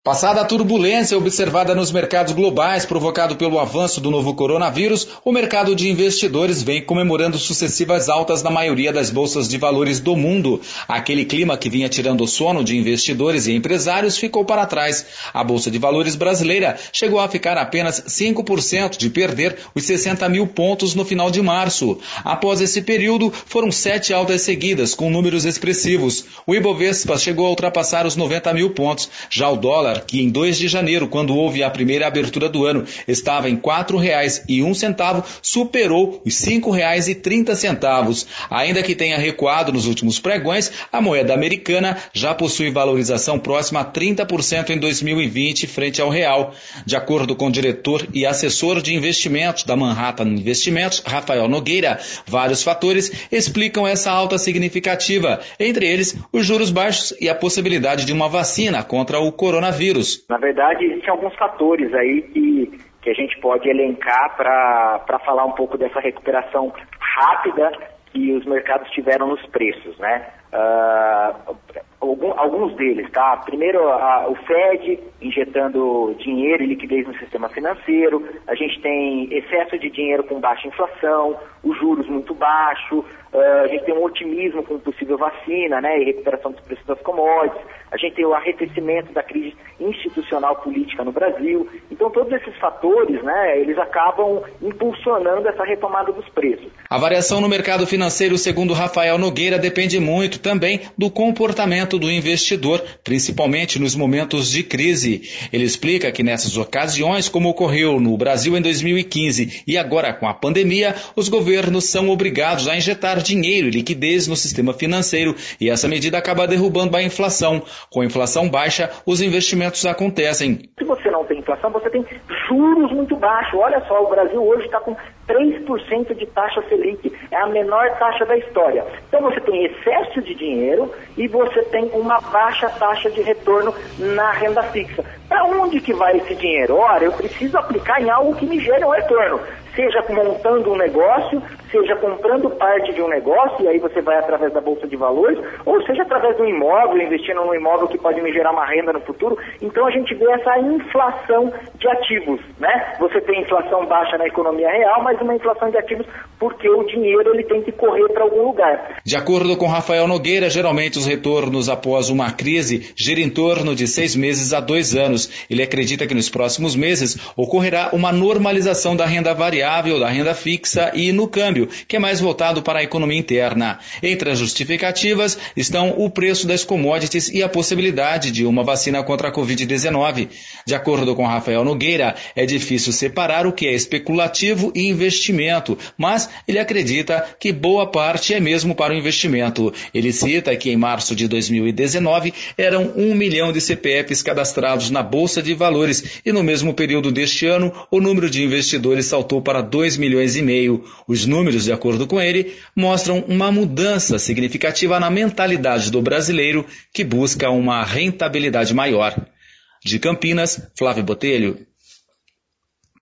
Passada a turbulência observada nos mercados globais provocado pelo avanço do novo coronavírus, o mercado de investidores vem comemorando sucessivas altas na maioria das bolsas de valores do mundo. Aquele clima que vinha tirando o sono de investidores e empresários ficou para trás. A Bolsa de Valores brasileira chegou a ficar apenas 5% de perder os 60 mil pontos no final de março. Após esse período, foram 7 altas seguidas com números expressivos. O Ibovespa chegou a ultrapassar os 90 mil pontos. Já o dólar, que em 2 de janeiro, quando houve a primeira abertura do ano, estava em R$ 4,01, superou os R$ 5,30. Ainda que tenha recuado nos últimos pregões, a moeda americana já possui valorização próxima a 30% em 2020 frente ao real. De acordo com o diretor e assessor de investimentos da Manhattan Investimentos, Rafael Nogueira, vários fatores explicam essa alta significativa, entre eles os juros baixos e a possibilidade de uma vacina contra o coronavírus. Na verdade, existem alguns fatores aí que a gente pode elencar para falar um pouco dessa recuperação rápida que os mercados tiveram nos preços, né? Alguns deles, tá? Primeiro, o Fed injetando dinheiro e liquidez no sistema financeiro, a gente tem excesso de dinheiro com baixa inflação, os juros muito baixos, a gente tem um otimismo com possível vacina, né, e recuperação dos preços das commodities, a gente tem o arrefecimento da crise institucional política no Brasil. Então todos esses fatores, né, eles acabam impulsionando essa retomada dos preços. A variação no mercado financeiro, segundo Rafael Nogueira, depende muito também do comportamento do investidor, principalmente nos momentos de crise. Ele explica que nessas ocasiões, como ocorreu no Brasil em 2015 e agora com a pandemia, os governos são obrigados a injetar dinheiro e liquidez no sistema financeiro e essa medida acaba derrubando a inflação. Com a inflação baixa, os investimentos acontecem. Se você não tem inflação, você tem juros muito baixos. Olha só, o Brasil hoje está com 3% de taxa Selic, é a menor taxa da história. Então você tem excesso de dinheiro e você tem uma baixa taxa de retorno na renda fixa. Para onde que vai esse dinheiro? Ora, eu preciso aplicar em algo que me gere um retorno. Seja montando um negócio, seja comprando parte de um negócio, e aí você vai através da Bolsa de Valores, ou seja através de um imóvel, investindo num imóvel que pode me gerar uma renda no futuro. Então a gente vê essa inflação de ativos, né? Você tem inflação baixa na economia real, mas uma inflação de ativos porque o dinheiro ele tem que correr para algum lugar. De acordo com Rafael Nogueira, geralmente os retornos após uma crise giram em torno de 6 meses a 2 anos. Ele acredita que nos próximos meses ocorrerá uma normalização da renda variável, da renda fixa e no câmbio, que é mais voltado para a economia interna. Entre as justificativas estão o preço das commodities e a possibilidade de uma vacina contra a Covid-19. De acordo com Rafael Nogueira, é difícil separar o que é especulativo e investimento, mas ele acredita que boa parte é mesmo para o investimento. Ele cita que em março de 2019 eram 1 milhão de CPFs cadastrados na Bolsa de Valores e no mesmo período deste ano o número de investidores saltou para 2,5 milhões. Os números, de acordo com ele, mostram uma mudança significativa na mentalidade do brasileiro que busca uma rentabilidade maior. De Campinas, Flávio Botelho.